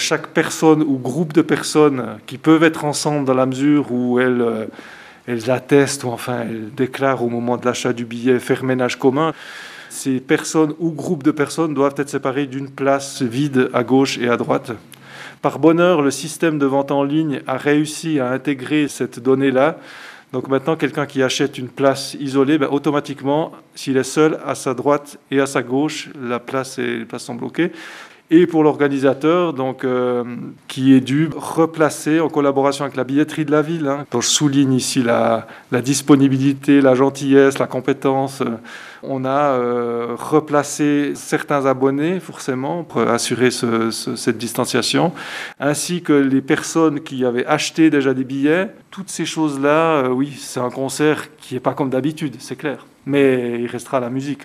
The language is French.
chaque personne ou groupe de personnes qui peuvent être ensemble dans la mesure où elles attestent ou enfin elles déclarent au moment de l'achat du billet faire ménage commun. Ces personnes ou groupes de personnes doivent être séparés d'une place vide à gauche et à droite. Par bonheur, le système de vente en ligne a réussi à intégrer cette donnée-là. Donc maintenant, quelqu'un qui achète une place isolée, automatiquement, s'il est seul, à sa droite et à sa gauche, les places sont bloquées. Et pour l'organisateur, qui est dû replacer en collaboration avec la billetterie de la ville, dont je souligne ici la disponibilité, la gentillesse, la compétence. On a replacé certains abonnés, forcément, pour assurer cette distanciation, ainsi que les personnes qui avaient acheté déjà des billets. Toutes ces choses-là, oui, c'est un concert qui n'est pas comme d'habitude, c'est clair. Mais il restera la musique.